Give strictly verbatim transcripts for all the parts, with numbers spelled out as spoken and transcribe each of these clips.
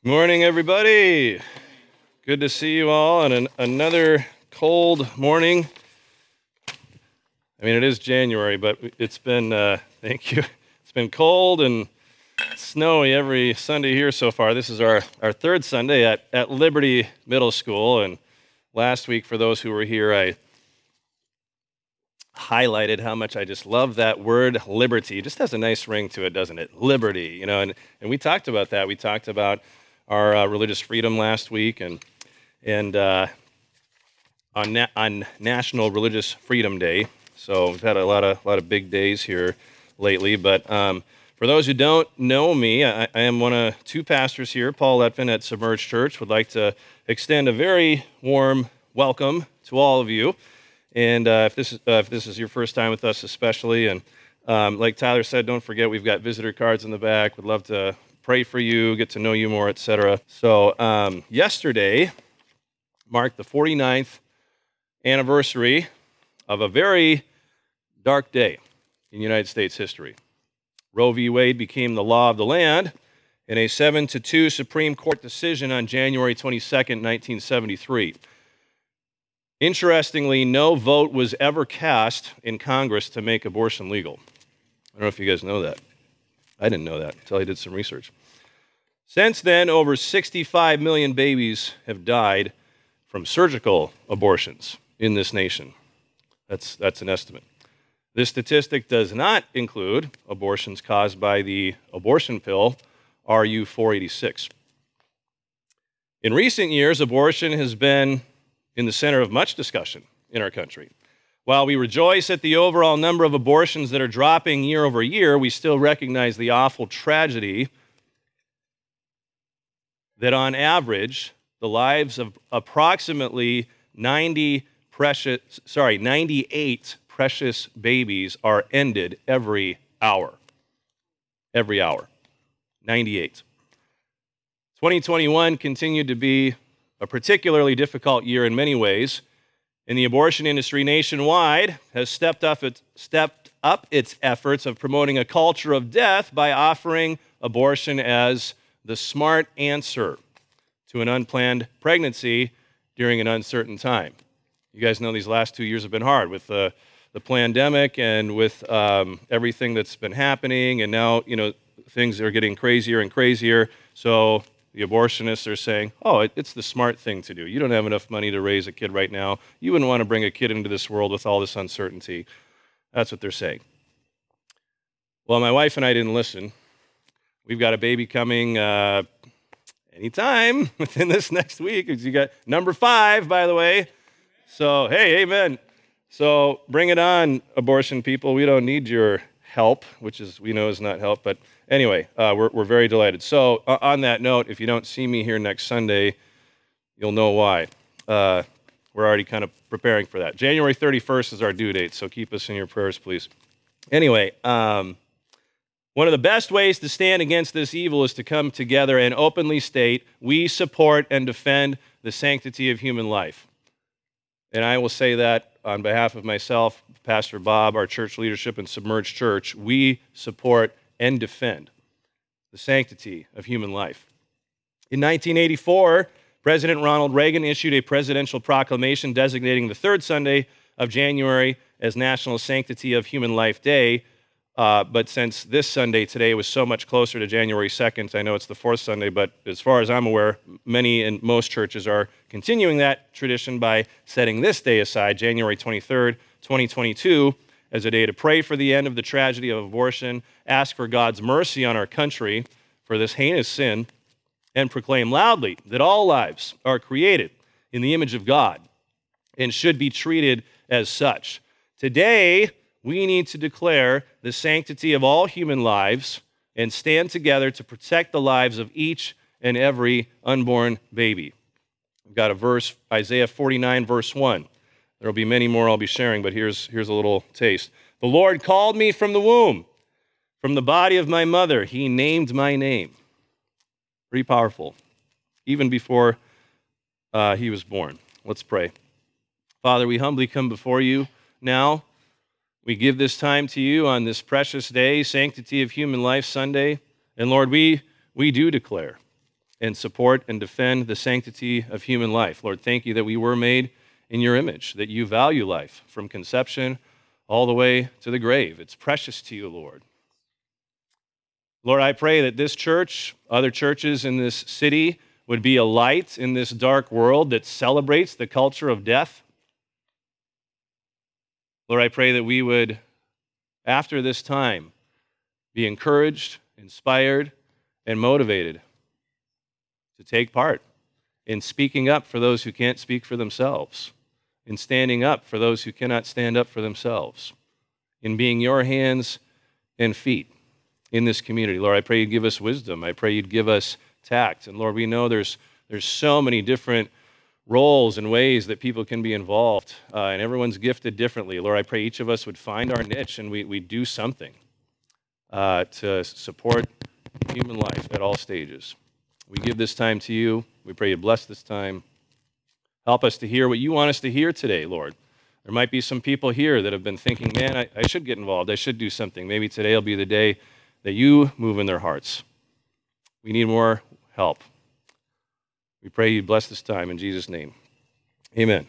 Morning, everybody. Good to see you all on an, another cold morning. I mean, it is January, but it's been, uh, thank you, it's been cold and snowy every Sunday here so far. This is our, our third Sunday at, at Liberty Middle School, and last week, for those who were here, I highlighted how much I just love that word, liberty. It just has a nice ring to it, doesn't it? Liberty, you know, and, and we talked about that. We talked about our uh, religious freedom last week, and and uh, on na- on National Religious Freedom Day. So we've had a lot of a lot of big days here lately. But um, for those who don't know me, I, I am one of two pastors here, Paul Letvin at Submerged Church. Would like to extend a very warm welcome to all of you. And uh, if this is uh, if this is your first time with us, especially, and um, like Tyler said, don't forget we've got visitor cards in the back. Would love to pray for you, get to know you more, et cetera. So um, yesterday marked the forty-ninth anniversary of a very dark day in United States history. Roe v. Wade became the law of the land in a seven to two Supreme Court decision on January twenty-second, nineteen seventy-three. Interestingly, no vote was ever cast in Congress to make abortion legal. I don't know if you guys know that. I didn't know that until I did some research. Since then, over sixty-five million babies have died from surgical abortions in this nation. That's, that's an estimate. This statistic does not include abortions caused by the abortion pill, R U four eighty-six. In recent years, abortion has been in the center of much discussion in our country. While we rejoice at the overall number of abortions that are dropping year over year, we still recognize the awful tragedy that on average, the lives of approximately ninety precious, sorry, ninety-eight precious babies are ended every hour. Every hour. ninety-eight. twenty twenty-one continued to be a particularly difficult year in many ways, and the abortion industry nationwide has stepped up its, stepped up its efforts of promoting a culture of death by offering abortion as the smart answer to an unplanned pregnancy during an uncertain time. You guys know these last two years have been hard with the, the pandemic and with um, everything that's been happening, and now, you know, things are getting crazier and crazier, so the abortionists are saying, oh, it, it's the smart thing to do. You don't have enough money to raise a kid right now. You wouldn't want to bring a kid into this world with all this uncertainty. That's what they're saying. Well, my wife and I didn't listen. We've got a baby coming uh, anytime within this next week. You got number five, by the way. So, hey, amen. So bring it on, abortion people. We don't need your help, which is we know is not help, but anyway, uh, we're, we're very delighted. So uh, on that note, if you don't see me here next Sunday, you'll know why. Uh, we're already kind of preparing for that. January thirty-first is our due date, so keep us in your prayers, please. Anyway, um, one of the best ways to stand against this evil is to come together and openly state, we support and defend the sanctity of human life. And I will say that on behalf of myself, Pastor Bob, our church leadership, and Submerged Church, we support and defend the sanctity of human life. In nineteen eighty-four, President Ronald Reagan issued a presidential proclamation designating the third Sunday of January as National Sanctity of Human Life Day. Uh, but since this Sunday today was so much closer to January second, I know it's the fourth Sunday, but as far as I'm aware, many and most churches are continuing that tradition by setting this day aside, January twenty-third, twenty twenty-two, as a day to pray for the end of the tragedy of abortion, ask for God's mercy on our country for this heinous sin, and proclaim loudly that all lives are created in the image of God and should be treated as such. Today, we need to declare the sanctity of all human lives and stand together to protect the lives of each and every unborn baby. We've got a verse, Isaiah forty-nine, verse one. There will be many more I'll be sharing, but here's, here's a little taste. The Lord called me from the womb, from the body of my mother. He named my name. Pretty powerful, even before uh, he was born. Let's pray. Father, we humbly come before you now. We give this time to you on this precious day, Sanctity of Human Life Sunday. And Lord, we, we do declare and support and defend the sanctity of human life. Lord, thank you that we were made in your image, that you value life from conception all the way to the grave. It's precious to you, Lord. Lord, I pray that this church, other churches in this city, would be a light in this dark world that celebrates the culture of death. Lord, I pray that we would, after this time, be encouraged, inspired, and motivated to take part in speaking up for those who can't speak for themselves, in standing up for those who cannot stand up for themselves, in being your hands and feet in this community. Lord, I pray you'd give us wisdom. I pray you'd give us tact. And Lord, we know there's there's so many different roles and ways that people can be involved, uh, and everyone's gifted differently. Lord, I pray each of us would find our niche and we, we do something uh, to support human life at all stages. We give this time to you. We pray you bless this time. Help us to hear what you want us to hear today, Lord. There might be some people here that have been thinking, man, I, I should get involved. I should do something. Maybe today will be the day that you move in their hearts. We need more help. We pray you bless this time in Jesus' name. Amen.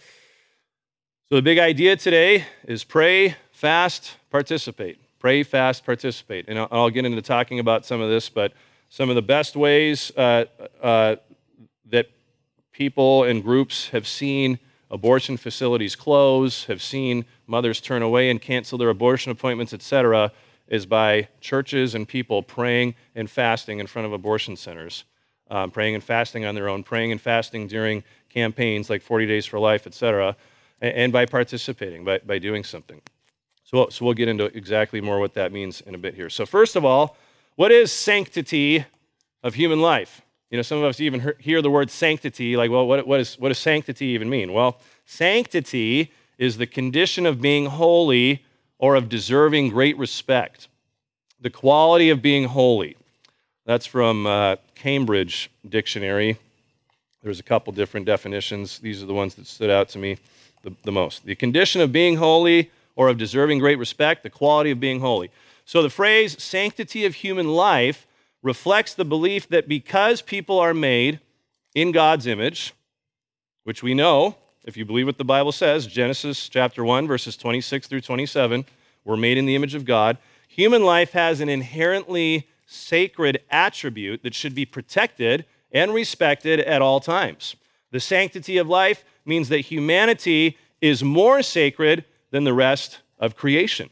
So the big idea today is pray, fast, participate. Pray, fast, participate. And I'll, I'll get into talking about some of this, but some of the best ways uh, uh, that people and groups have seen abortion facilities close, have seen mothers turn away and cancel their abortion appointments, et cetera, is by churches and people praying and fasting in front of abortion centers, um, praying and fasting on their own, praying and fasting during campaigns like forty days for life, et cetera, and, and by participating, by, by doing something. So, so we'll get into exactly more what that means in a bit here. So first of all, what is sanctity of human life? You know, some of us even hear the word sanctity, like, well, what, what, is, what does sanctity even mean? Well, sanctity is the condition of being holy or of deserving great respect. The quality of being holy. That's from uh, Cambridge Dictionary. There's a couple different definitions. These are the ones that stood out to me the, the most. The condition of being holy or of deserving great respect, the quality of being holy. So the phrase sanctity of human life reflects the belief that because people are made in God's image, which we know, if you believe what the Bible says, Genesis chapter one, verses twenty-six through twenty-seven, we're made in the image of God. Human life has an inherently sacred attribute that should be protected and respected at all times. The sanctity of life means that humanity is more sacred than the rest of creation.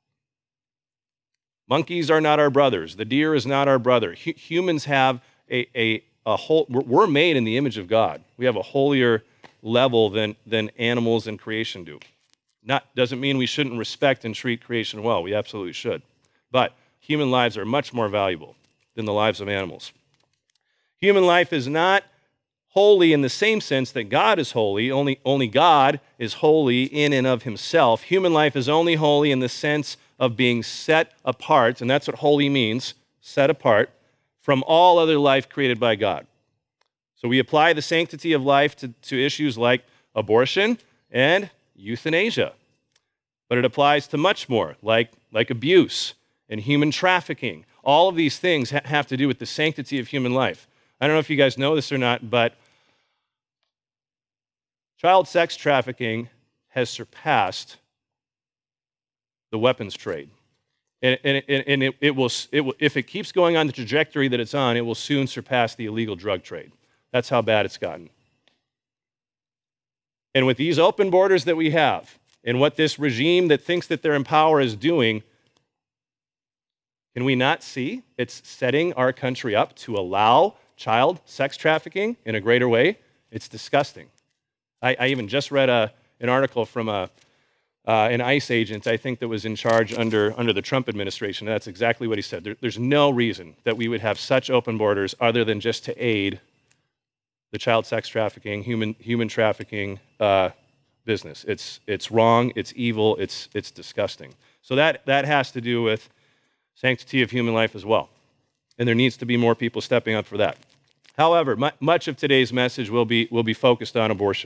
Monkeys are not our brothers. The deer is not our brother. H- humans have a, a, a whole, we're made in the image of God. We have a holier level than, than animals and creation do. Not, doesn't mean we shouldn't respect and treat creation well. We absolutely should. But human lives are much more valuable than the lives of animals. Human life is not holy in the same sense that God is holy. Only, only God is holy in and of himself. Human life is only holy in the sense of being set apart, and that's what holy means, set apart, from all other life created by God. So we apply the sanctity of life to, to issues like abortion and euthanasia. But it applies to much more, like, like abuse and human trafficking. All of these things ha- have to do with the sanctity of human life. I don't know if you guys know this or not, but child sex trafficking has surpassed the weapons trade. And, and, and it, it, will, it will, if it keeps going on the trajectory that it's on, it will soon surpass the illegal drug trade. That's how bad it's gotten. And with these open borders that we have, and what this regime that thinks that they're in power is doing, can we not see it's setting our country up to allow child sex trafficking in a greater way? It's disgusting. I, I even just read a, an article from a, uh, an ICE agent, I think, that was in charge under, under the Trump administration. That's exactly what he said. There, there's no reason that we would have such open borders other than just to aid the child sex trafficking, human human trafficking uh, business. It's it's wrong, it's evil, it's it's disgusting. So that, that has to do with sanctity of human life as well. And there needs to be more people stepping up for that. However, mu- much of today's message will be will be focused on abortion.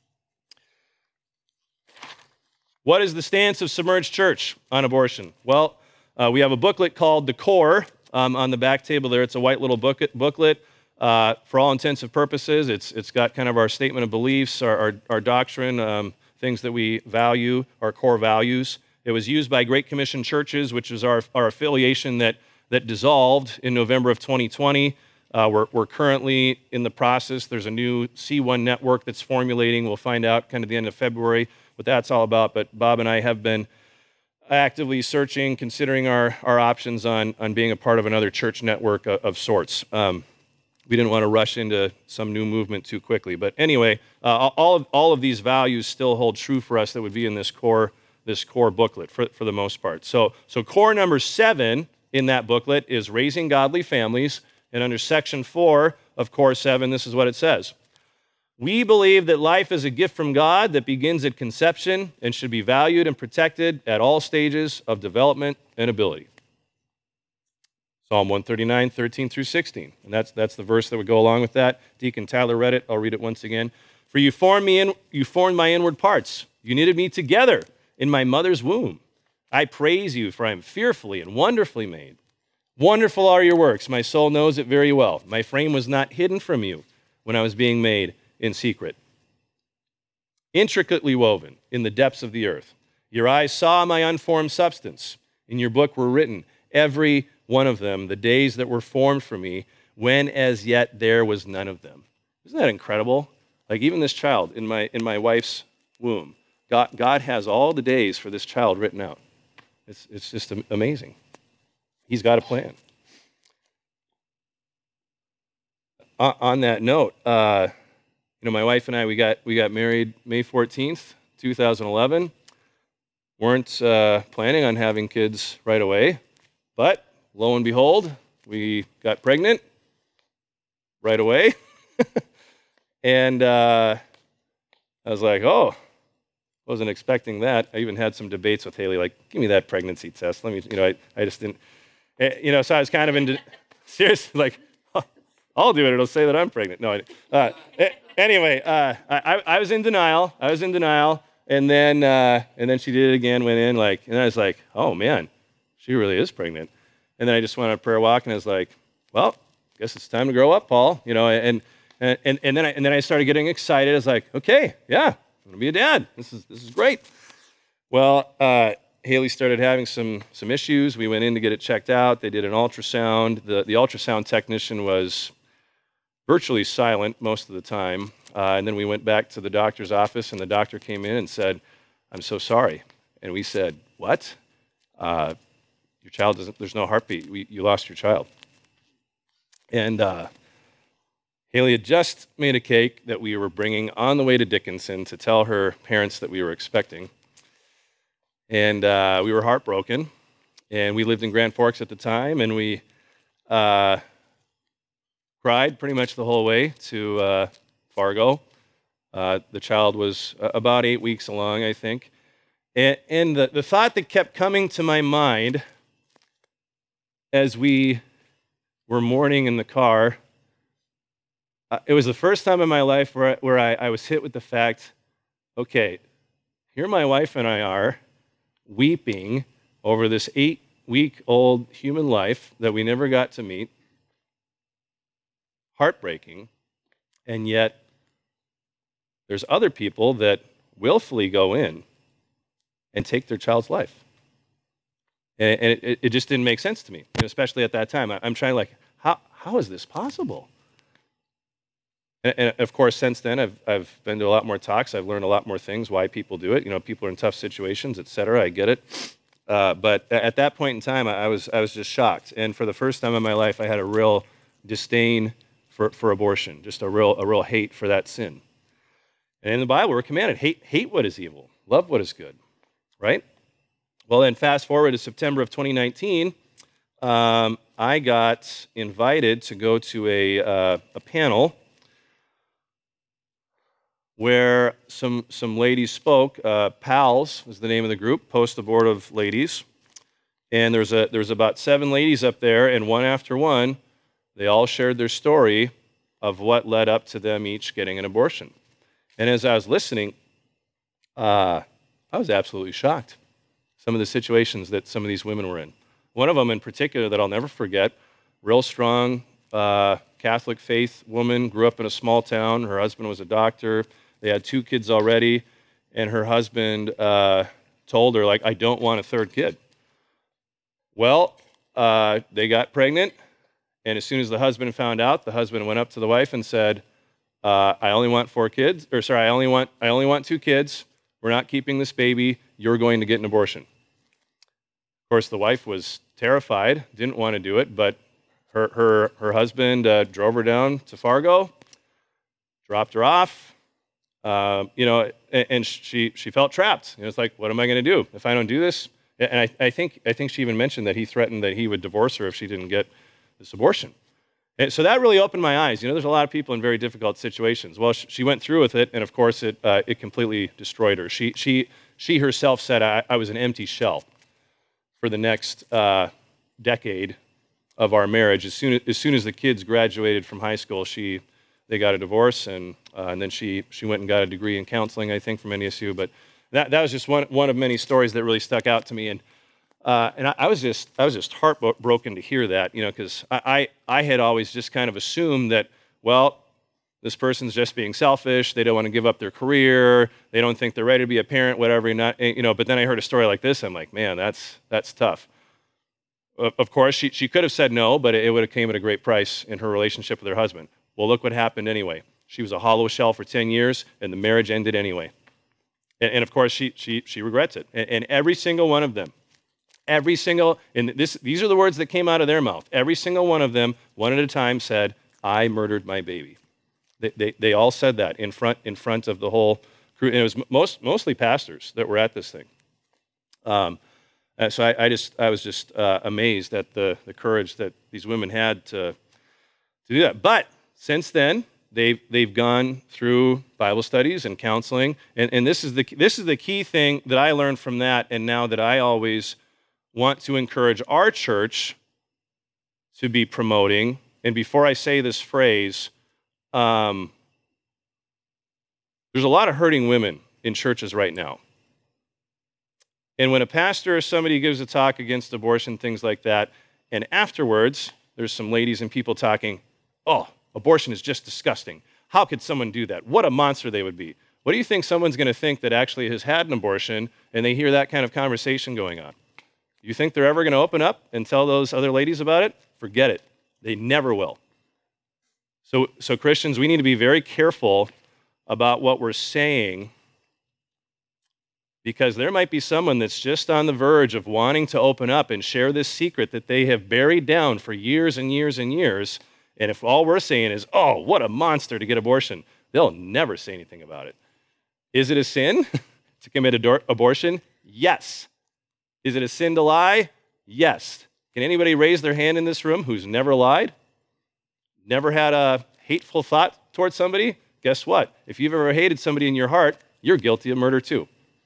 What is the stance of Submerged Church on abortion? Well, uh, we have a booklet called The Core um, on the back table there. It's a white little booklet. booklet. Uh, for all intents and purposes, it's it's got kind of our statement of beliefs, our, our, our doctrine, um, things that we value, our core values. It was used by Great Commission churches, which is our, our affiliation that, that dissolved in November of twenty twenty. Uh, we're, we're currently in the process. There's a new C one network that's formulating. We'll find out kind of the end of February what that's all about. But Bob and I have been actively searching, considering our, our options on, on being a part of another church network of, of sorts. Um, we didn't want to rush into some new movement too quickly. But anyway, uh, all, of, all of these values still hold true for us that would be in this core, this core booklet for, for the most part. So, so core number seven in that booklet is raising godly families. And under section four of core seven, this is what it says. We believe that life is a gift from God that begins at conception and should be valued and protected at all stages of development and ability. Psalm one thirty-nine, thirteen through sixteen. And that's, that's the verse that would go along with that. Deacon Tyler read it. I'll read it once again. For you formed me in, you formed my inward parts. You knitted me together in my mother's womb. I praise you, for I am fearfully and wonderfully made. Wonderful are your works. My soul knows it very well. My frame was not hidden from you when I was being made in secret, intricately woven in the depths of the earth. Your eyes saw my unformed substance. In your book were written, every one of them, the days that were formed for me, when as yet there was none of them. Isn't that incredible? Like even this child in my in my wife's womb, God, God has all the days for this child written out. It's, it's just amazing. He's got a plan. On, on that note, uh, you know, my wife and I, we got we got married May fourteenth, two thousand eleven. Weren't uh, planning on having kids right away, but lo and behold, we got pregnant right away. And uh, I was like, oh, wasn't expecting that. I even had some debates with Haley, like, give me that pregnancy test. Let me, you know, I, I just didn't, you know, so I was kind of into, seriously, like, I'll do it. It'll say that I'm pregnant. No, uh, anyway, uh, I, I was in denial. I was in denial. And then, uh, and then she did it again, went in, like, and I was like, oh, man, she really is pregnant. And then I just went on a prayer walk, and I was like, well, I guess it's time to grow up, Paul. You know, and and and, and then I, and then I started getting excited. I was like, okay, yeah, I'm gonna be a dad. This is this is great. Well, uh, Haley started having some some issues. We went in to get it checked out. They did an ultrasound. The the ultrasound technician was virtually silent most of the time. Uh, and then we went back to the doctor's office, and the doctor came in and said, I'm so sorry. And we said, what? Uh, your child doesn't, there's no heartbeat. We, you lost your child. And uh, Haley had just made a cake that we were bringing on the way to Dickinson to tell her parents that we were expecting. And uh, we were heartbroken. And we lived in Grand Forks at the time, and we uh, cried pretty much the whole way to uh, Fargo. Uh, the child was about eight weeks along, I think. And, and the, the thought that kept coming to my mind as we were mourning in the car, uh, it was the first time in my life where, I, where I, I was hit with the fact, okay, here my wife and I are weeping over this eight-week-old human life that we never got to meet, heartbreaking, and yet there's other people that willfully go in and take their child's life. And, and it, it just didn't make sense to me, and especially at that time. I, I'm trying like, how how is this possible? And, and of course, since then, I've I've been to a lot more talks. I've learned a lot more things, why people do it. You know, people are in tough situations, et cetera. I get it. Uh, but at that point in time, I was I was just shocked. And for the first time in my life, I had a real disdain for, for abortion, just a real a real hate for that sin. And in the Bible, we're commanded, hate hate what is evil, love what is good, right? Well, then fast forward to September of twenty nineteen, um, I got invited to go to a uh, a panel where some some ladies spoke. Uh, PALS was the name of the group, Post-Abortive Ladies. And there's a there's about seven ladies up there, and one after one, they all shared their story of what led up to them each getting an abortion. And as I was listening, uh, I was absolutely shocked. Some of the situations that some of these women were in. One of them in particular that I'll never forget, real strong, uh, Catholic faith woman, grew up in a small town. Her husband was a doctor. They had two kids already, and her husband uh, told her, like, I don't want a third kid. Well, uh, they got pregnant, and as soon as the husband found out, the husband went up to the wife and said, uh, I only want four kids, or sorry, I only want I only want two kids. We're not keeping this baby. You're going to get an abortion. Of course, the wife was terrified, didn't want to do it, but her her her husband uh, drove her down to Fargo, dropped her off, uh, you know, and, and she she felt trapped. You know, it's like, what am I going to do if I don't do this? And I, I think I think she even mentioned that he threatened that he would divorce her if she didn't get this abortion. And so that really opened my eyes. You know, there's a lot of people in very difficult situations. Well, she went through with it, and of course, it uh, it completely destroyed her. She she she herself said, I, I was an empty shell for the next uh, decade of our marriage. As soon as, as soon as the kids graduated from high school, she they got a divorce, and uh, and then she she went and got a degree in counseling, I think, from N D S U. But that that was just one one of many stories that really stuck out to me. And Uh, and I, I was just I was just heartbroken to hear that, you know, because I, I I had always just kind of assumed that, well, this person's just being selfish. They don't want to give up their career. They don't think they're ready to be a parent, whatever. Not, you know. But then I heard a story like this. I'm like, man, that's that's tough. Of course, she she could have said no, but it would have came at a great price in her relationship with her husband. Well, look what happened anyway. She was a hollow shell for ten years, and the marriage ended anyway. And, and of course, she she she regrets it. And, and every single one of them. Every single, and this, these are the words that came out of their mouth. Every single one of them, one at a time, said, I murdered my baby. They, they, they all said that in front in front of the whole crew. And it was most, mostly pastors that were at this thing. Um, so I, I just I was just uh, amazed at the, the courage that these women had to, to do that. But since then, they've they've gone through Bible studies and counseling. And, and this is the this is the key thing that I learned from that, and now that I always want to encourage our church to be promoting. And before I say this phrase, um, there's a lot of hurting women in churches right now. And when a pastor or somebody gives a talk against abortion, things like that, and afterwards, there's some ladies and people talking, oh, abortion is just disgusting. How could someone do that? What a monster they would be. What do you think someone's going to think that actually has had an abortion and they hear that kind of conversation going on? You think they're ever going to open up and tell those other ladies about it? Forget it. They never will. So, so Christians, we need to be very careful about what we're saying, because there might be someone that's just on the verge of wanting to open up and share this secret that they have buried down for years and years and years. And if all we're saying is, oh, what a monster to get abortion, they'll never say anything about it. Is it a sin to commit ador- abortion? Yes. Is it a sin to lie? Yes. Can anybody raise their hand in this room who's never lied? Never had a hateful thought towards somebody? Guess what? If you've ever hated somebody in your heart, you're guilty of murder too.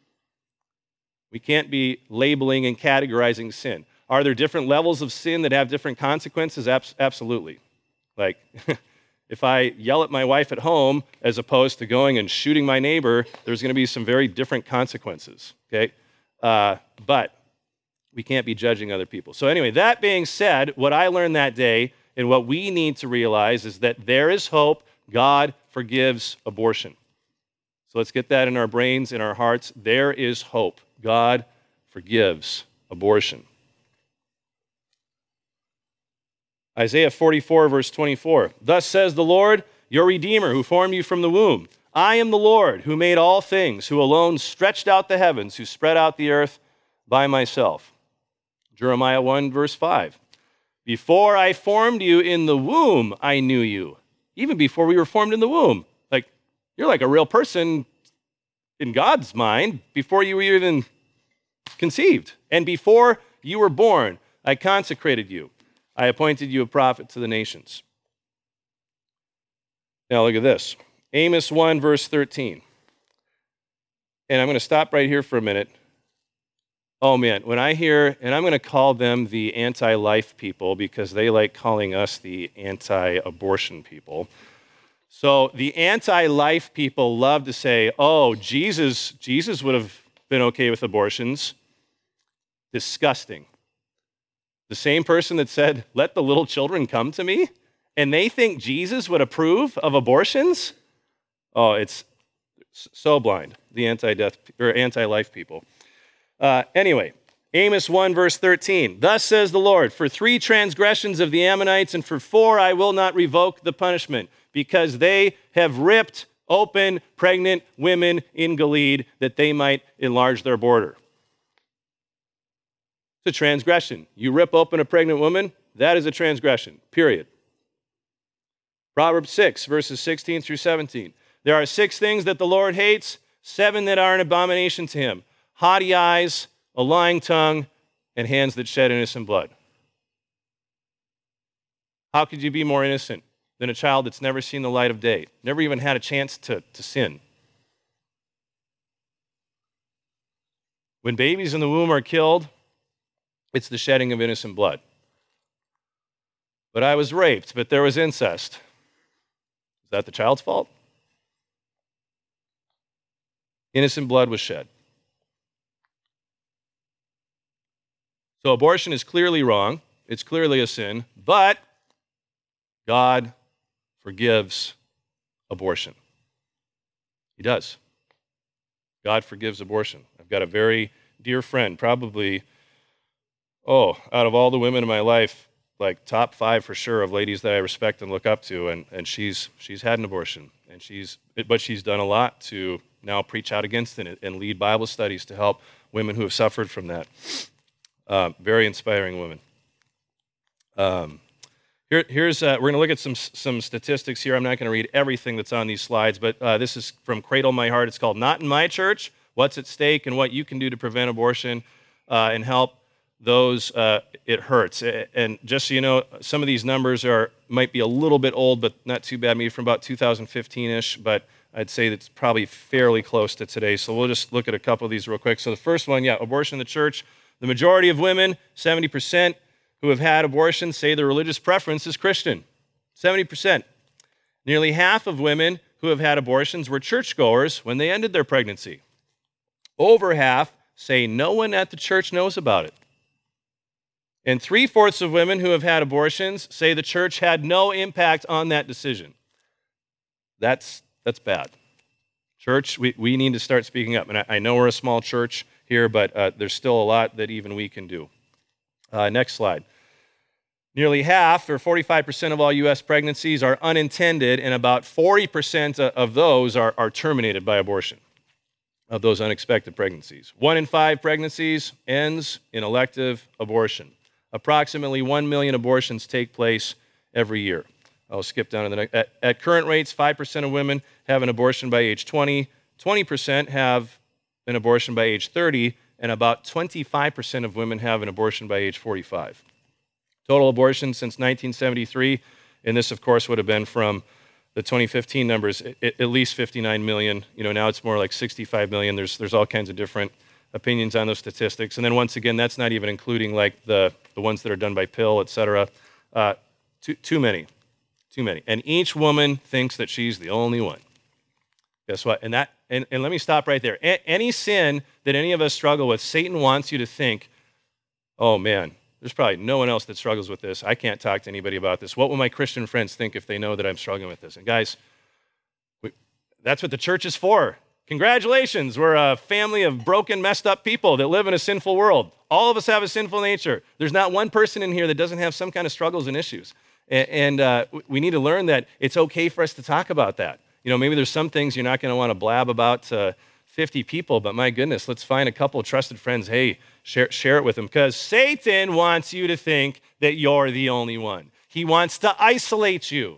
We can't be labeling and categorizing sin. Are there different levels of sin that have different consequences? Abs- absolutely. Like, if I yell at my wife at home as opposed to going and shooting my neighbor, there's going to be some very different consequences, okay? Uh, but we can't be judging other people. So anyway, that being said, what I learned that day and what we need to realize is that there is hope. God forgives abortion. So let's get that in our brains, in our hearts. There is hope. God forgives abortion. Isaiah forty-four, verse twenty-four. Thus says the Lord, your Redeemer, who formed you from the womb. I am the Lord, who made all things, who alone stretched out the heavens, who spread out the earth by myself. Jeremiah one, verse five. Before I formed you in the womb, I knew you. Even before we were formed in the womb. Like, you're like a real person in God's mind before you were even conceived. And before you were born, I consecrated you. I appointed you a prophet to the nations. Now look at this. Amos one, verse thirteen. And I'm going to stop right here for a minute. Oh man, when I hear, and I'm going to call them the anti-life people because they like calling us the anti-abortion people. So the anti-life people love to say, oh, Jesus, Jesus would have been okay with abortions. Disgusting. The same person that said, let the little children come to me, and they think Jesus would approve of abortions? Oh, it's so blind, the anti-death or anti-life people. Uh, anyway, Amos one, verse thirteen. Thus says the Lord, for three transgressions of the Ammonites and for four I will not revoke the punishment, because they have ripped open pregnant women in Gilead that they might enlarge their border. It's a transgression. You rip open a pregnant woman, that is a transgression, period. Proverbs six, verses sixteen through seventeen. There are six things that the Lord hates, seven that are an abomination to him. Haughty eyes, a lying tongue, and hands that shed innocent blood. How could you be more innocent than a child that's never seen the light of day, never even had a chance to, to sin? When babies in the womb are killed, it's the shedding of innocent blood. But I was raped, but there was incest. Is that the child's fault? Innocent blood was shed. So abortion is clearly wrong. It's clearly a sin, but God forgives abortion. He does. God forgives abortion. I've got a very dear friend, probably, oh, out of all the women in my life, like top five for sure of ladies that I respect and look up to, and, and she's she's had an abortion, and she's but she's done a lot to now preach out against it and lead Bible studies to help women who have suffered from that. Uh, very inspiring woman. Um, here, here's uh, we're going to look at some some statistics here. I'm not going to read everything that's on these slides, but uh, this is from Cradle My Heart. It's called "Not in My Church: What's at Stake and What You Can Do to Prevent Abortion uh, and Help Those uh, It Hurts." And just so you know, some of these numbers are might be a little bit old, but not too bad. Maybe from about two thousand fifteen-ish, but I'd say that's probably fairly close to today. So we'll just look at a couple of these real quick. So the first one, yeah, abortion in the church. The majority of women, seventy percent, who have had abortions say their religious preference is Christian. seventy percent. Nearly half of women who have had abortions were churchgoers when they ended their pregnancy. Over half say no one at the church knows about it. And three-fourths of women who have had abortions say the church had no impact on that decision. That's, that's bad. Church, we, we need to start speaking up. And I, I know we're a small church here, but uh, there's still a lot that even we can do. Uh, next slide. Nearly half, or forty-five percent of all U S pregnancies are unintended, and about forty percent of those are, are terminated by abortion, of those unexpected pregnancies. One in five pregnancies ends in elective abortion. Approximately one million abortions take place every year. I'll skip down to the next. At, at current rates, five percent of women have an abortion by age twenty, twenty percent have an abortion by age thirty, and about twenty-five percent of women have an abortion by age forty-five. Total abortions since nineteen seventy-three, and this, of course, would have been from the twenty fifteen numbers, at least fifty-nine million. You know, now it's more like sixty-five million. There's there's all kinds of different opinions on those statistics. And then once again, that's not even including like the, the ones that are done by pill, et cetera. Uh, too, too many, too many. And each woman thinks that she's the only one. Guess what? And that and, and let me stop right there. A- any sin that any of us struggle with, Satan wants you to think, oh man, there's probably no one else that struggles with this. I can't talk to anybody about this. What will my Christian friends think if they know that I'm struggling with this? And guys, we, that's what the church is for. Congratulations, we're a family of broken, messed up people that live in a sinful world. All of us have a sinful nature. There's not one person in here that doesn't have some kind of struggles and issues. And, and uh, we need to learn that it's okay for us to talk about that. You know, maybe there's some things you're not going to want to blab about to fifty people, but my goodness, let's find a couple of trusted friends. Hey, share, share it with them, because Satan wants you to think that you're the only one. He wants to isolate you.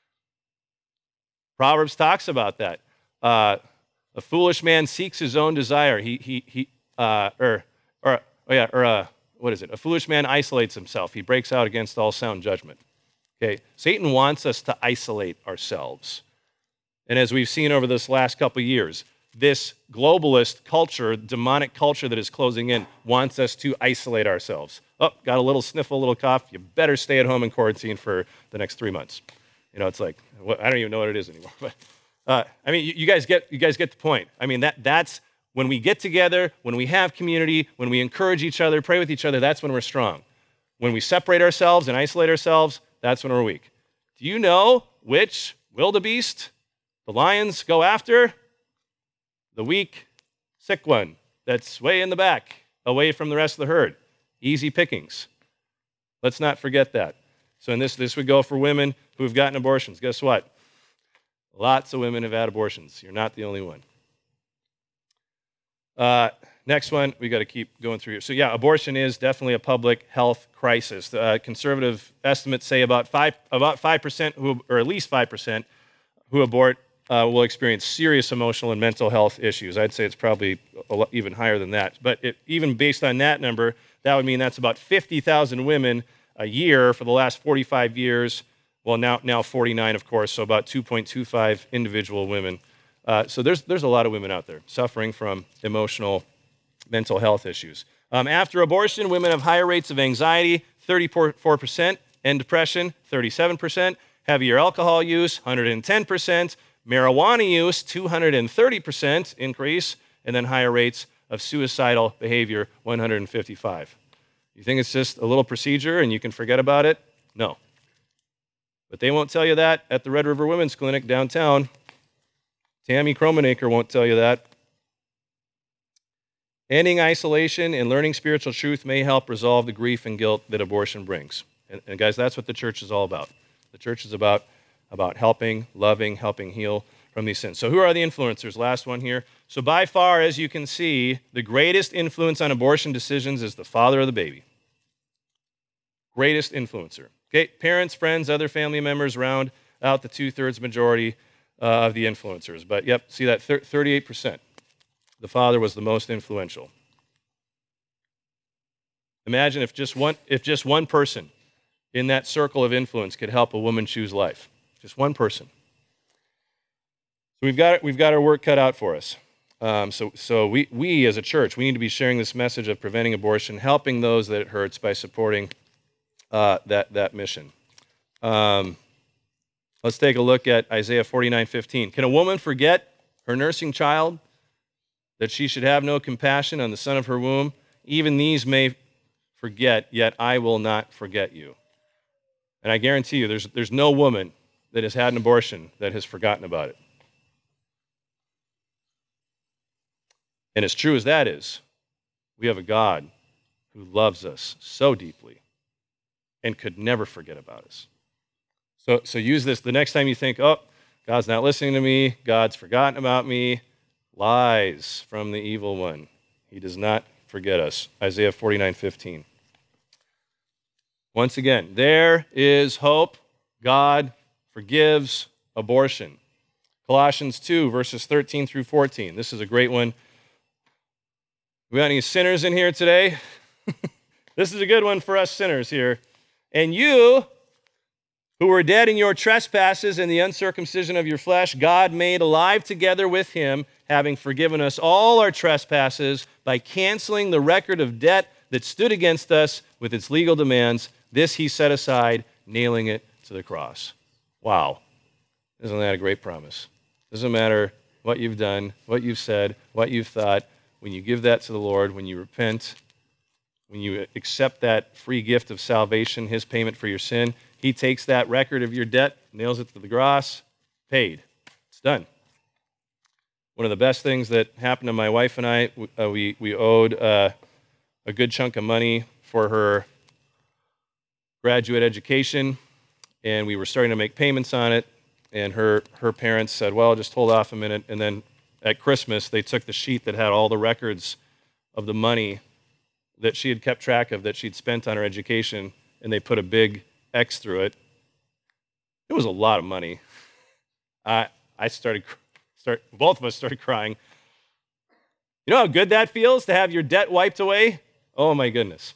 Proverbs talks about that. Uh, a foolish man seeks his own desire. He, he, he, uh, or, or, oh yeah, or, uh, what is it? A foolish man isolates himself. He breaks out against all sound judgment. Okay, Satan wants us to isolate ourselves. And as we've seen over this last couple of years, this globalist culture, demonic culture that is closing in, wants us to isolate ourselves. Oh, got a little sniffle, a little cough. You better stay at home in quarantine for the next three months. You know, it's like, I don't even know what it is anymore. But uh, I mean, you, you guys get you guys get the point. I mean, that that's when we get together, when we have community, when we encourage each other, pray with each other. That's when we're strong. When we separate ourselves and isolate ourselves, that's when we're weak. Do you know which wildebeest the lions go after? The weak, sick one that's way in the back, away from the rest of the herd. Easy pickings. Let's not forget that. So in this, this would go for women who have gotten abortions. Guess what? Lots of women have had abortions. You're not the only one. Uh, next one, we got to keep going through here. So yeah, abortion is definitely a public health crisis. Uh, conservative estimates say about five, about five percent, who, or at least five percent, who abort uh, will experience serious emotional and mental health issues. I'd say it's probably a lot, even higher than that. But it, even based on that number, that would mean that's about fifty thousand women a year for the last forty-five years. Well, now now forty-nine, of course, so about two point two five individual women. Uh, so there's there's a lot of women out there suffering from emotional, mental health issues. Um, after abortion, women have higher rates of anxiety, thirty-four percent, and depression, thirty-seven percent, heavier alcohol use, one hundred ten percent, marijuana use, two hundred thirty percent increase, and then higher rates of suicidal behavior, one hundred fifty-five. You think it's just a little procedure and you can forget about it? No. But they won't tell you that at the Red River Women's Clinic downtown. Tammy Cromanacre won't tell you that. Ending isolation and learning spiritual truth may help resolve the grief and guilt that abortion brings. And, and guys, that's what the church is all about. The church is about, about helping, loving, helping heal from these sins. So who are the influencers? Last one here. So by far, as you can see, the greatest influence on abortion decisions is the father of the baby. Greatest influencer. Okay, parents, friends, other family members round out the two-thirds majority uh, of the influencers. But yep, see that thirty-eight percent. The father was the most influential. Imagine if just one if just one person in that circle of influence could help a woman choose life. Just one person. So we've got we've got our work cut out for us. Um, so so we we as a church, we need to be sharing this message of preventing abortion, helping those that it hurts by supporting uh, that that mission. Um, let's take a look at Isaiah forty-nine fifteen. Can a woman forget her nursing child, that she should have no compassion on the son of her womb? Even these may forget, yet I will not forget you. And I guarantee you, there's there's no woman that has had an abortion that has forgotten about it. And as true as that is, we have a God who loves us so deeply and could never forget about us. So, so use this the next time you think, oh, God's not listening to me, God's forgotten about me. Lies from the evil one. He does not forget us. Isaiah forty-nine fifteen. Once again, there is hope. God forgives abortion. Colossians two, verses thirteen through fourteen. This is a great one. We got any sinners in here today? This is a good one for us sinners here. And you, who were dead in your trespasses and the uncircumcision of your flesh, God made alive together with him, having forgiven us all our trespasses by canceling the record of debt that stood against us with its legal demands. This he set aside, nailing it to the cross. Wow. Isn't that a great promise? Doesn't matter what you've done, what you've said, what you've thought. When you give that to the Lord, when you repent, when you accept that free gift of salvation, his payment for your sin, he takes that record of your debt, nails it to the cross, paid. It's done. One of the best things that happened to my wife and I, uh, we, we owed uh, a good chunk of money for her graduate education, and we were starting to make payments on it, and her, her parents said, well, just hold off a minute, and then at Christmas, they took the sheet that had all the records of the money that she had kept track of that she'd spent on her education, and they put a big X through it. It was a lot of money. I I started, start, both of us started crying. You know how good that feels to have your debt wiped away? Oh my goodness.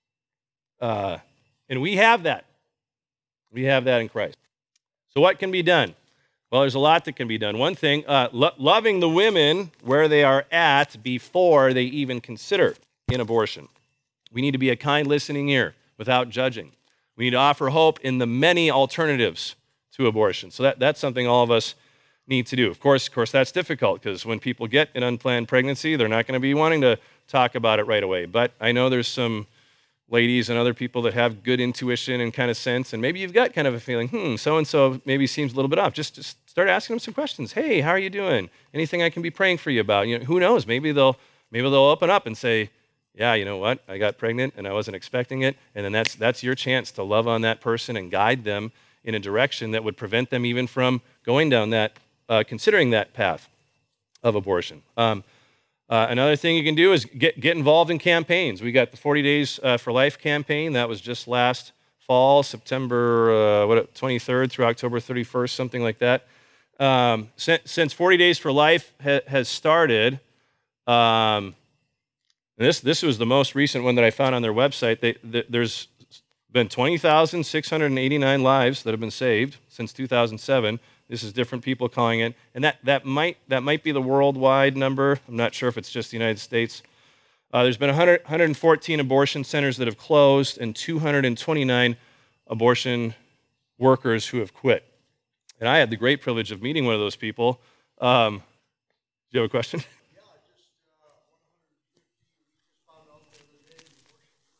Uh, and we have that. We have that in Christ. So what can be done? Well, there's a lot that can be done. One thing, uh, lo- loving the women where they are at before they even consider an abortion. We need to be a kind listening ear without judging. We need to offer hope in the many alternatives to abortion. So that, that's something all of us need to do. Of course, of course, that's difficult because when people get an unplanned pregnancy, they're not going to be wanting to talk about it right away. But I know there's some ladies and other people that have good intuition and kind of sense, and maybe you've got kind of a feeling, hmm, so-and-so maybe seems a little bit off. Just, just start asking them some questions. Hey, how are you doing? Anything I can be praying for you about? You know, who knows? Maybe they'll, maybe they'll open up and say, yeah, you know what? I got pregnant and I wasn't expecting it. And then that's, that's your chance to love on that person and guide them in a direction that would prevent them even from going down that, uh, considering that path of abortion. Um, Uh, another thing you can do is get, get involved in campaigns. We got the forty Days uh, for Life campaign. That was just last fall, September uh, what, twenty-third through October thirty-first, something like that. Um, since, since forty Days for Life ha- has started, um, and this, this was the most recent one that I found on their website, they, th- there's been twenty thousand six hundred eighty-nine lives that have been saved since two thousand seven. This is different people calling it, and that, that might that might be the worldwide number. I'm not sure if it's just the United States. Uh, there's been one hundred, one hundred fourteen abortion centers that have closed and two hundred twenty-nine abortion workers who have quit. And I had the great privilege of meeting one of those people. Um, do you have a question? Yeah, just uh, one hundred fifty. We just found out the other day the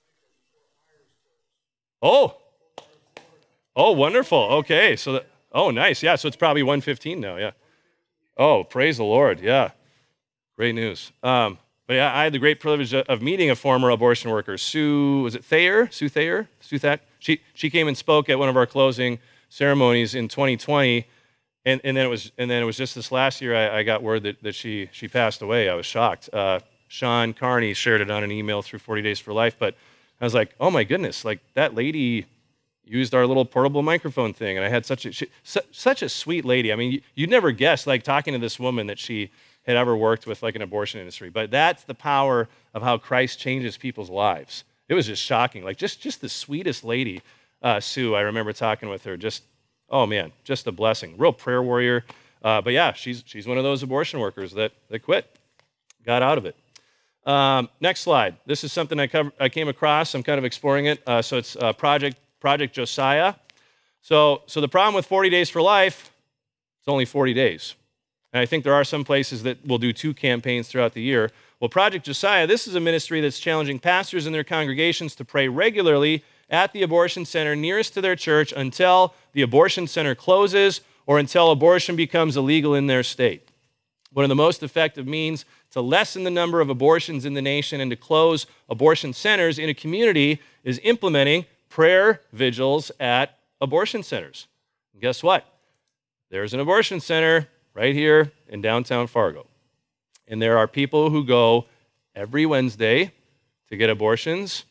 abortion clinic in Fort Myers. Oh, oh, wonderful. Okay, so that. Oh, nice. Yeah, so it's probably one fifteen now, yeah. Oh, praise the Lord, yeah. Great news. Um, but yeah, I had the great privilege of meeting a former abortion worker, Sue, was it Thayer? Sue Thayer? Sue Thack? She, she came and spoke at one of our closing ceremonies in twenty twenty, and, and, then, it was, and then it was just this last year I, I got word that, that she, she passed away. I was shocked. Uh, Sean Carney shared it on an email through forty Days for Life, but I was like, oh my goodness, like that lady used our little portable microphone thing, and I had such a she, su- such a sweet lady. I mean, you, you'd never guess, like talking to this woman, that she had ever worked with like an abortion industry. But that's the power of how Christ changes people's lives. It was just shocking. Like just just the sweetest lady, uh, Sue. I remember talking with her. Just oh man, just a blessing. Real prayer warrior. Uh, but yeah, she's she's one of those abortion workers that that quit, got out of it. Um, next slide. This is something I cover, I came across. I'm kind of exploring it. Uh, so it's uh, Project. Project Josiah. So, so the problem with forty Days for Life, it's only forty days. And I think there are some places that will do two campaigns throughout the year. Well, Project Josiah, this is a ministry that's challenging pastors and their congregations to pray regularly at the abortion center nearest to their church until the abortion center closes or until abortion becomes illegal in their state. One of the most effective means to lessen the number of abortions in the nation and to close abortion centers in a community is implementing prayer vigils at abortion centers. And guess what? There's an abortion center right here in downtown Fargo. And there are people who go every Wednesday to get abortions.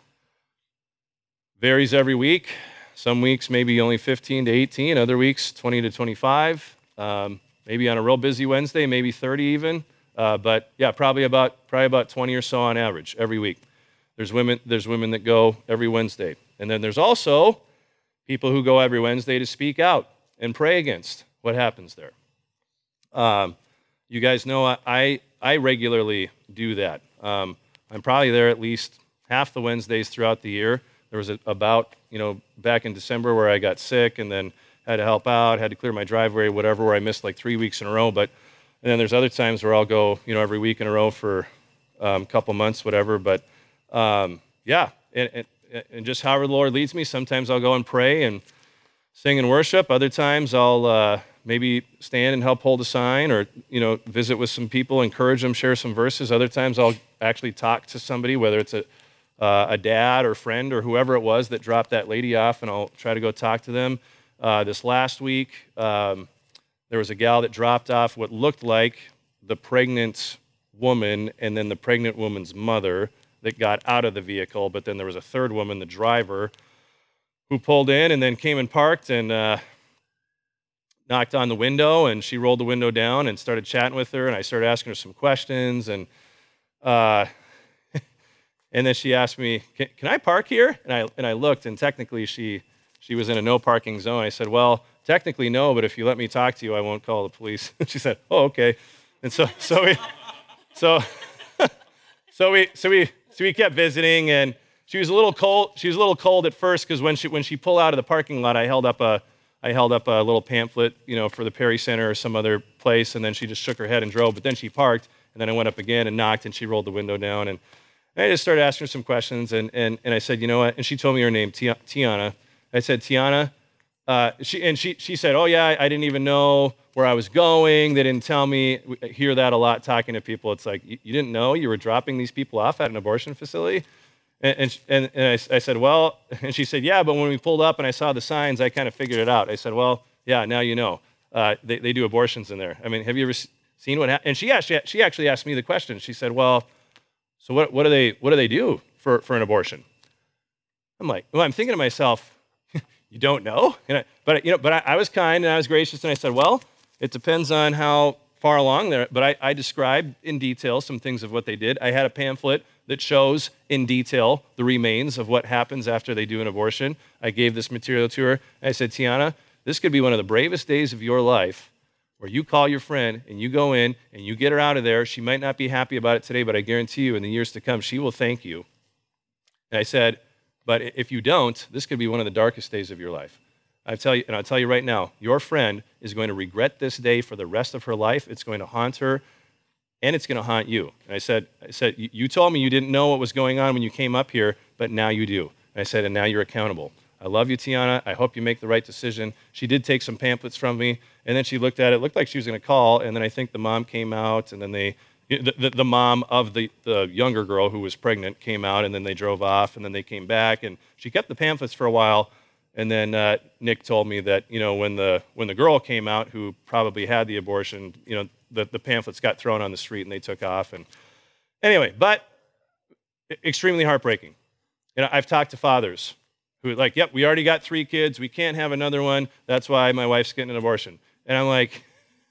Varies every week. Some weeks maybe only fifteen to eighteen, other weeks twenty to twenty-five. Um, maybe on a real busy Wednesday, maybe thirty even. Uh, but yeah, probably about probably about twenty or so on average every week. There's women, there's women that go every Wednesday. And then there's also people who go every Wednesday to speak out and pray against what happens there. Um, you guys know I, I, I regularly do that. Um, I'm probably there at least half the Wednesdays throughout the year. There was a, about, you know, back in December where I got sick and then had to help out, had to clear my driveway, whatever, where I missed like three weeks in a row. But and then there's other times where I'll go, you know, every week in a row for um, a couple months, whatever. But um, yeah, and, and and just however the Lord leads me. Sometimes I'll go and pray and sing and worship. Other times I'll uh, maybe stand and help hold a sign or, you know, visit with some people, encourage them, share some verses. Other times I'll actually talk to somebody, whether it's a, uh, a dad or friend or whoever it was that dropped that lady off, and I'll try to go talk to them. Uh, this last week, um, there was a gal that dropped off what looked like the pregnant woman and then the pregnant woman's mother that got out of the vehicle, but then there was a third woman, the driver, who pulled in and then came and parked and uh, knocked on the window, and she rolled the window down and started chatting with her, and I started asking her some questions, and uh, and then she asked me, can, can I park here? And I and I looked, and technically she she was in a no parking zone. I said, well, technically no, but if you let me talk to you, I won't call the police. She said, oh, okay. And so so we so so we so we So we kept visiting, and she was a little cold. She was a little cold at first because when she when she pulled out of the parking lot, I held up a I held up a little pamphlet, you know, for the Perry Center or some other place, and then she just shook her head and drove. But then she parked, and then I went up again and knocked, and she rolled the window down, and And I just started asking her some questions, and, and, and I said, you know what? And she told me her name, Ti- Tiana. I said, Tiana, uh, she, and she, she said, oh, yeah, I, I didn't even know where I was going. They didn't tell me. We hear that a lot talking to people. It's like, you, you didn't know you were dropping these people off at an abortion facility? And, and, and, and I, I said, well, and she said, yeah, but when we pulled up and I saw the signs, I kind of figured it out. I said, well, yeah, now you know. Uh, they, they do abortions in there. I mean, have you ever seen what happened? And she, actually, she actually asked me the question. She said, well, so what, what, do, they, what do they do for, for an abortion? I'm like, well, I'm thinking to myself, you don't know? And I, but you know, but I, I was kind and I was gracious, and I said, well, it depends on how far along there. But I, I described in detail some things of what they did. I had a pamphlet that shows in detail the remains of what happens after they do an abortion. I gave this material to her. I said, Tiana, this could be one of the bravest days of your life, where you call your friend and you go in and you get her out of there. She might not be happy about it today, but I guarantee you in the years to come, she will thank you. And I said, but if you don't, this could be one of the darkest days of your life. I tell you, and I'll tell you right now, your friend is going to regret this day for the rest of her life. It's going to haunt her, and it's going to haunt you. And I said, I said, you told me you didn't know what was going on when you came up here, but now you do. And I said, and now you're accountable. I love you, Tiana. I hope you make the right decision. She did take some pamphlets from me, and then she looked at it. It looked like she was going to call, and then I think the mom came out, and then they, the, the, the mom of the, the younger girl who was pregnant came out, and then they drove off, and then they came back, and she kept the pamphlets for a while, and then uh, Nick told me that, you know, when the when the girl came out who probably had the abortion, you know, the, the pamphlets got thrown on the street, and they took off. And anyway, but extremely heartbreaking. You know, I've talked to fathers who are like, yep, we already got three kids. We can't have another one. That's why my wife's getting an abortion. And I'm like,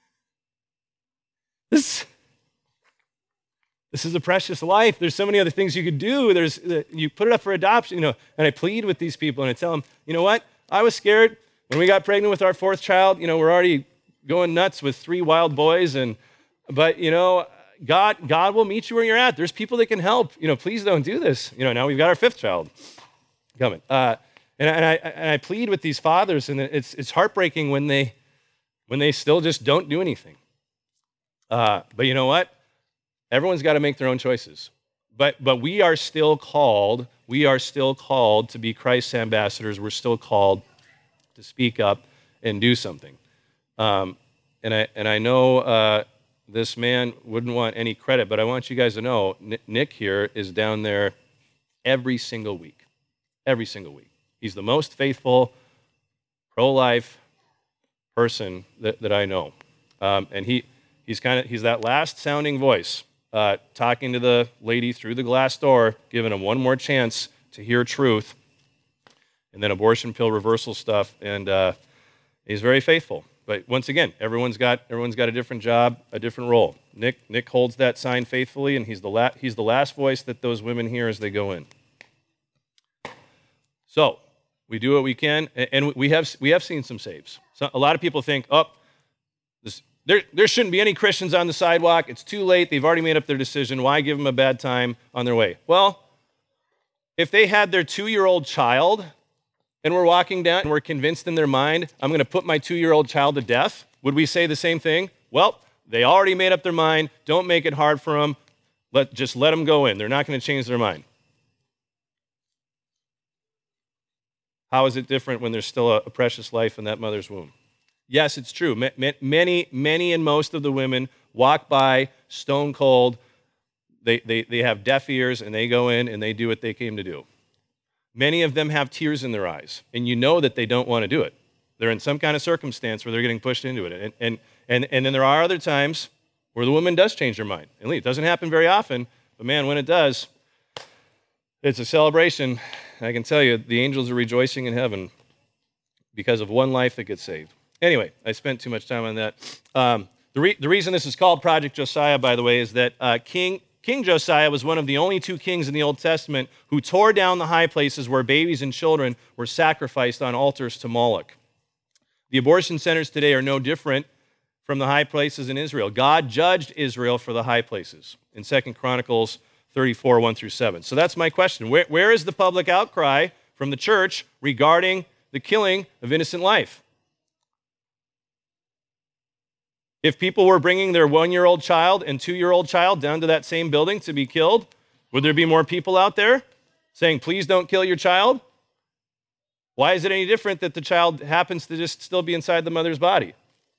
this, this is a precious life. There's so many other things you could do. There's, you put it up for adoption, you know, and I plead with these people and I tell them, you know what? I was scared when we got pregnant with our fourth child. You know, we're already going nuts with three wild boys. And, but, you know, God, God will meet you where you're at. There's people that can help. You know, please don't do this. You know, now we've got our fifth child coming. Uh, and, and, I, and I plead with these fathers, and it's, it's heartbreaking when they, when they still just don't do anything. Uh, but you know what? Everyone's got to make their own choices. But, but we are still called, we are still called to be Christ's ambassadors. We're still called to speak up and do something. Um, and, I, and I know uh, this man wouldn't want any credit, but I want you guys to know, Nick here is down there every single week. Every single week. He's the most faithful, pro-life person that, that I know. Um, and he, he's kind of he's that last sounding voice, uh, talking to the lady through the glass door, giving him one more chance to hear truth, and then abortion pill reversal stuff. And uh, he's very faithful. But once again, everyone's got everyone's got a different job, a different role. Nick Nick holds that sign faithfully, and he's the la- he's the last voice that those women hear as they go in. So we do what we can, and we have we have seen some saves. So a lot of people think, oh, this, there there shouldn't be any Christians on the sidewalk. It's too late. They've already made up their decision. Why give them a bad time on their way? Well, if they had their two-year-old child and we're walking down and we're convinced in their mind, I'm going to put my two-year-old child to death, would we say the same thing? Well, they already made up their mind. Don't make it hard for them. Let, just let them go in. They're not going to change their mind. How is it different when there's still a, a precious life in that mother's womb? Yes, it's true. Ma- ma- many, many and most of the women walk by stone cold. They, they, they have deaf ears, and they go in and they do what they came to do. Many of them have tears in their eyes, and you know that they don't want to do it. They're in some kind of circumstance where they're getting pushed into it. And, and, and, and then there are other times where the woman does change her mind. And it doesn't happen very often, but man, when it does, it's a celebration. I can tell you, the angels are rejoicing in heaven because of one life that gets saved. Anyway, I spent too much time on that. Um, the, re- the reason this is called Project Josiah, by the way, is that uh, King King Josiah was one of the only two kings in the Old Testament who tore down the high places where babies and children were sacrificed on altars to Moloch. The abortion centers today are no different from the high places in Israel. God judged Israel for the high places in Second Chronicles thirty-four, one through seven. So that's my question. Where, where is the public outcry from the church regarding the killing of innocent life? If people were bringing their one-year-old child and two-year-old child down to that same building to be killed, Would there be more people out there saying, please don't kill your child? Why is it any different that the child happens to just still be inside the mother's body?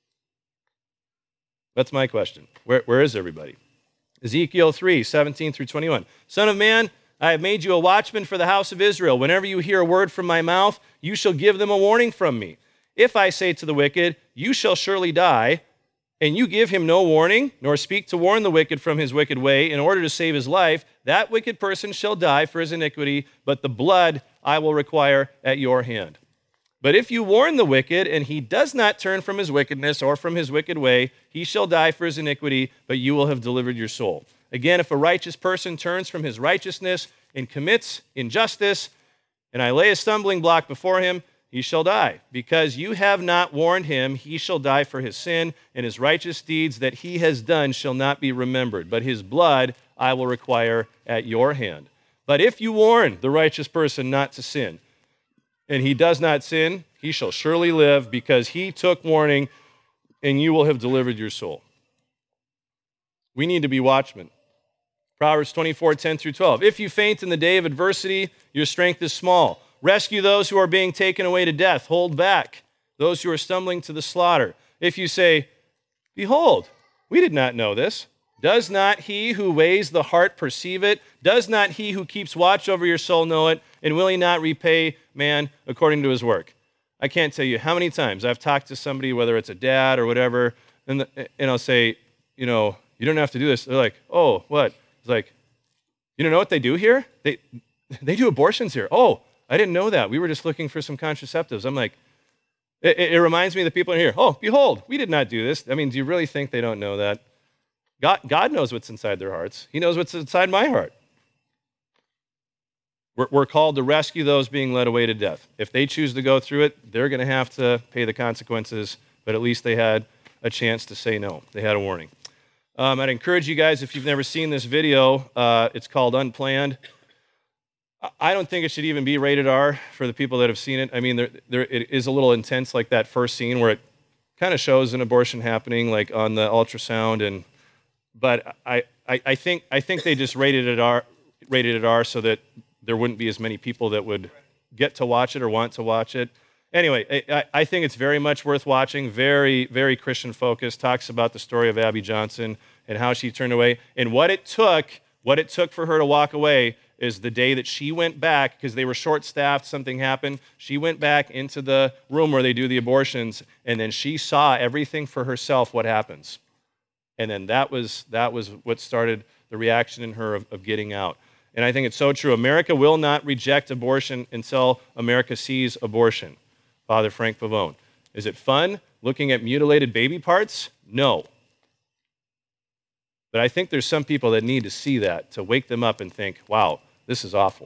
That's my question. Where, where is everybody? Ezekiel three, seventeen through twenty-one. Son of man, I have made you a watchman for the house of Israel. Whenever you hear a word from my mouth, you shall give them a warning from me. If I say to the wicked, you shall surely die, and you give him no warning, nor speak to warn the wicked from his wicked way in order to save his life, that wicked person shall die for his iniquity, but the blood I will require at your hand. But if you warn the wicked, and he does not turn from his wickedness or from his wicked way, he shall die for his iniquity, but you will have delivered your soul. Again, if a righteous person turns from his righteousness and commits injustice, and I lay a stumbling block before him, he shall die. Because you have not warned him, he shall die for his sin, and his righteous deeds that he has done shall not be remembered. But his blood I will require at your hand. But if you warn the righteous person not to sin, and he does not sin, he shall surely live, because he took warning, and you will have delivered your soul. We need to be watchmen. Proverbs twenty-four, ten through twelve. If you faint in the day of adversity, your strength is small. Rescue those who are being taken away to death. Hold back those who are stumbling to the slaughter. If you say, behold, we did not know this. Does not he who weighs the heart perceive it? Does not he who keeps watch over your soul know it? And will he not repay man according to his work? I can't tell you how many times I've talked to somebody, whether it's a dad or whatever, and, the, and I'll say, you know, you don't have to do this. They're like, oh, what? It's like, you don't know what they do here? They they do abortions here. Oh, I didn't know that. We were just looking for some contraceptives. I'm like, it, it reminds me of the people in here. Oh, behold, we did not do this. I mean, do you really think they don't know that? God, God knows what's inside their hearts. He knows what's inside my heart. We're, we're called to rescue those being led away to death. If they choose to go through it, they're going to have to pay the consequences, but at least they had a chance to say no. They had a warning. Um, I'd encourage you guys, if you've never seen this video, uh, it's called Unplanned. I don't think it should even be rated R for the people that have seen it. I mean, there, there, it is a little intense, like that first scene where it kind of shows an abortion happening, like on the ultrasound. And but I, I, I think I think they just rated it R, rated it R, so that there wouldn't be as many people that would get to watch it or want to watch it. Anyway, I, I think it's very much worth watching. Very, very Christian focused. Talks about the story of Abby Johnson and how she turned away and what it took. What it took for her to walk away is the day that she went back, because they were short-staffed, something happened. She went back into the room where they do the abortions, and then she saw everything for herself, what happens. And then that was that was what started the reaction in her of, of getting out. And I think it's so true. America will not reject abortion until America sees abortion. Father Frank Pavone. Is it fun looking at mutilated baby parts? No. But I think there's some people that need to see that, to wake them up and think, wow, this is awful.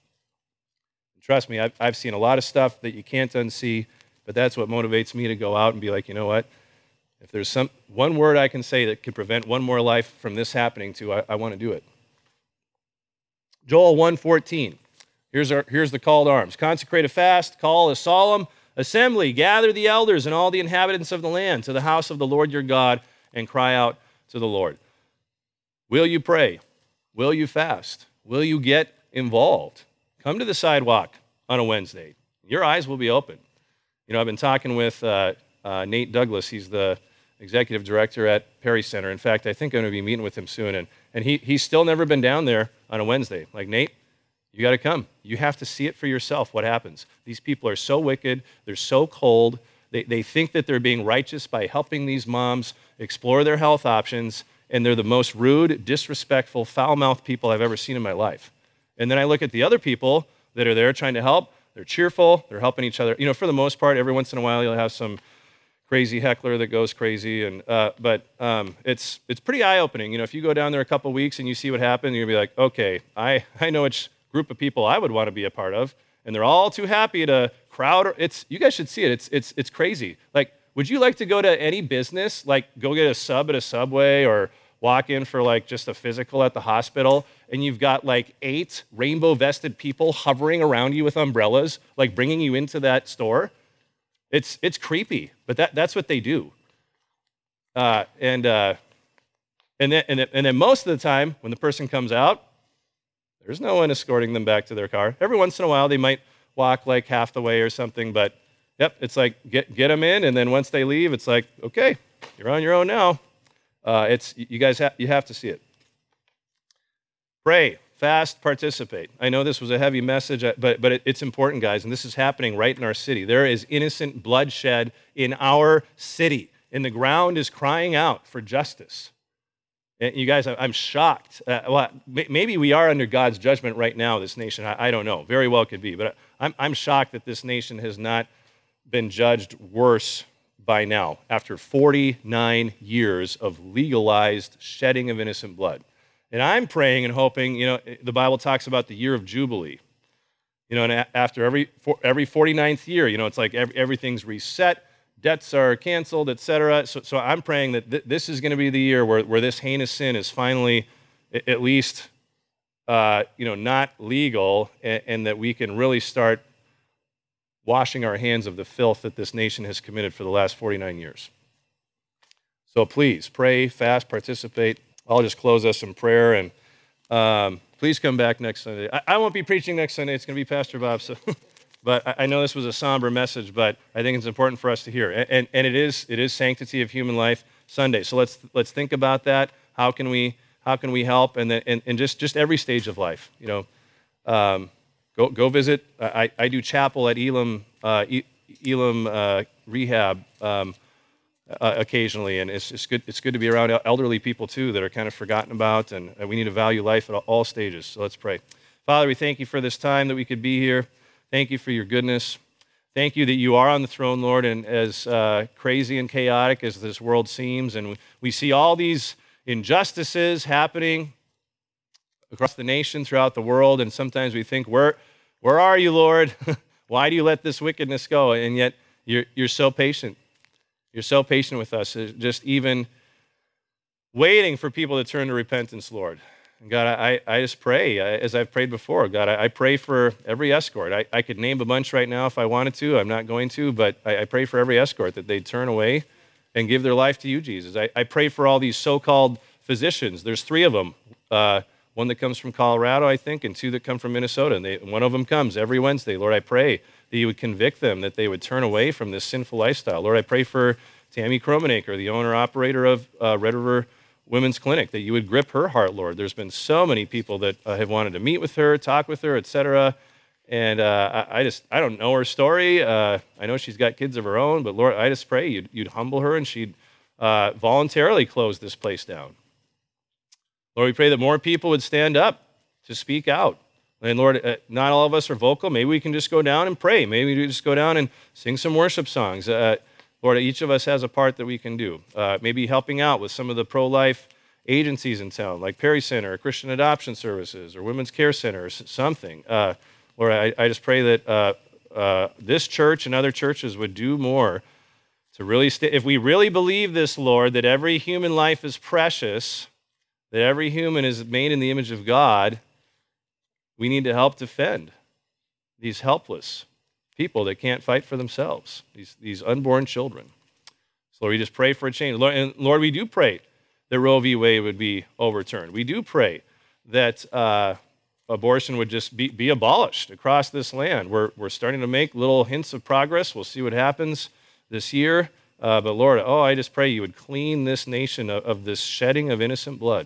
Trust me, I've, I've seen a lot of stuff that you can't unsee, but that's what motivates me to go out and be like, you know what? If there's some one word I can say that could prevent one more life from this happening to, I, I want to do it. Joel one fourteen. Here's, our, here's the call to arms. Consecrate a fast, call a solemn assembly, gather the elders and all the inhabitants of the land to the house of the Lord your God, and cry out to the Lord. Will you pray? Will you fast? Will you get involved? Come to the sidewalk on a Wednesday. Your eyes will be open. You know, I've been talking with uh, uh, Nate Douglas. He's the executive director at Perry Center. In fact, I think I'm going to be meeting with him soon. And, and he, he's still never been down there on a Wednesday. Like, Nate, you got to come. You have to see it for yourself what happens. These people are so wicked. They're so cold. They, they think that they're being righteous by helping these moms explore their health options, and they're the most rude, disrespectful, foul-mouthed people I've ever seen in my life. And then I look at the other people that are there trying to help. They're cheerful. They're helping each other. You know, for the most part, every once in a while you'll have some crazy heckler that goes crazy. And uh, but um, it's it's pretty eye-opening. You know, if you go down there a couple weeks and you see what happened, you're going to be like, okay, I, I know which group of people I would want to be a part of. And they're all too happy to crowd. It's you guys should see it. It's it's it's crazy. Like, would you like to go to any business, like go get a sub at a Subway or walk in for like just a physical at the hospital, and you've got like eight rainbow-vested people hovering around you with umbrellas, like bringing you into that store? It's it's creepy, but that, that's what they do. Uh, and uh, and then and then, and then most of the time, when the person comes out, There's no one escorting them back to their car. Every once in a while, they might walk like half the way or something, but yep, it's like get get them in, and then once they leave, it's like, okay, you're on your own now. Uh, it's you guys have you have to see it. Pray, fast, participate. I know this was a heavy message, but but it, it's important, guys, and this is happening right in our city. There is innocent bloodshed in our city, and the ground is crying out for justice. And you guys, I'm shocked. Uh, well, maybe we are under God's judgment right now, this nation. I, I don't know. Very well could be. But I'm, I'm shocked that this nation has not been judged worse by now, after forty-nine years of legalized shedding of innocent blood. And I'm praying and hoping, you know, the Bible talks about the year of Jubilee. You know, and after every every forty-ninth year, you know, it's like every, everything's reset. Debts are canceled, et cetera. So, so I'm praying that th- this is going to be the year where, where this heinous sin is finally, at least, uh, you know, not legal, and, and that we can really start washing our hands of the filth that this nation has committed for the last forty-nine years. So please pray, fast, participate. I'll just close us in prayer, and um, please come back next Sunday. I, I won't be preaching next Sunday. It's going to be Pastor Bob. So. But I know this was a somber message, but I think it's important for us to hear. And, and it is it is Sanctity of Human Life Sunday. So let's let's think about that. How can we how can we help? And then and, and just, just every stage of life. You know, um, go go visit. I, I do chapel at Elam uh, Elam uh, Rehab um, uh, occasionally, and it's it's good it's good to be around elderly people too that are kind of forgotten about, and we need to value life at all stages. So let's pray. Father, we thank you for this time that we could be here. Thank you for your goodness. Thank you that you are on the throne, Lord, and as uh, crazy and chaotic as this world seems, and we see all these injustices happening across the nation, throughout the world, and sometimes we think, where, where are you, Lord? Why do you let this wickedness go? And yet you're, you're so patient. You're so patient with us, just even waiting for people to turn to repentance, Lord. God, I, I just pray, as I've prayed before, God, I, I pray for every escort. I, I could name a bunch right now if I wanted to. I'm not going to, but I, I pray for every escort that they'd turn away and give their life to you, Jesus. I, I pray for all these so-called physicians. There's three of them, uh, one that comes from Colorado, I think, and two that come from Minnesota. And they, one of them comes every Wednesday. Lord, I pray that you would convict them, that they would turn away from this sinful lifestyle. Lord, I pray for Tammy Cromanacre, the owner-operator of uh, Red River Women's Clinic, that you would grip her heart, Lord. There's been so many people that uh, have wanted to meet with her, talk with her, et cetera. And uh, I, I just, I don't know her story. Uh, I know she's got kids of her own, but Lord, I just pray you'd, you'd humble her and she'd uh, voluntarily close this place down. Lord, we pray that more people would stand up to speak out. And Lord, uh, not all of us are vocal. Maybe we can just go down and pray. Maybe we just go down and sing some worship songs. Uh, Lord, each of us has a part that we can do. Uh, maybe helping out with some of the pro-life agencies in town, like Perry Center, or Christian Adoption Services, or Women's Care Center, or something. Uh, Lord, I, I just pray that uh, uh, this church and other churches would do more to really stay. If we really believe this, Lord, that every human life is precious, that every human is made in the image of God, we need to help defend these helpless people that can't fight for themselves, these, these unborn children. So Lord, we just pray for a change. Lord, and Lord, we do pray that Roe v. Wade would be overturned. We do pray that uh, abortion would just be, be abolished across this land. We're, we're starting to make little hints of progress. We'll see what happens this year. Uh, but Lord, oh, I just pray you would clean this nation of, of this shedding of innocent blood.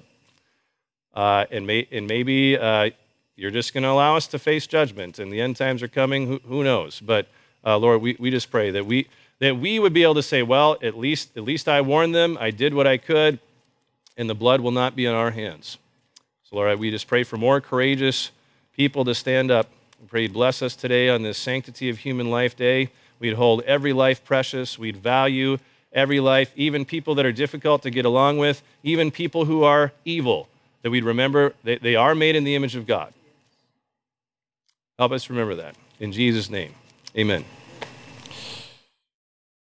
Uh, and, may, and maybe uh, you're just going to allow us to face judgment, and the end times are coming. Who, who knows? But uh, Lord, we, we just pray that we that we would be able to say, well, at least at least I warned them. I did what I could, and the blood will not be on our hands. So Lord, we just pray for more courageous people to stand up. We pray you'd bless us today on this Sanctity of Human Life Day. We'd hold every life precious. We'd value every life, even people that are difficult to get along with, even people who are evil, that we'd remember they, they are made in the image of God. Help us remember that. In Jesus' name, amen.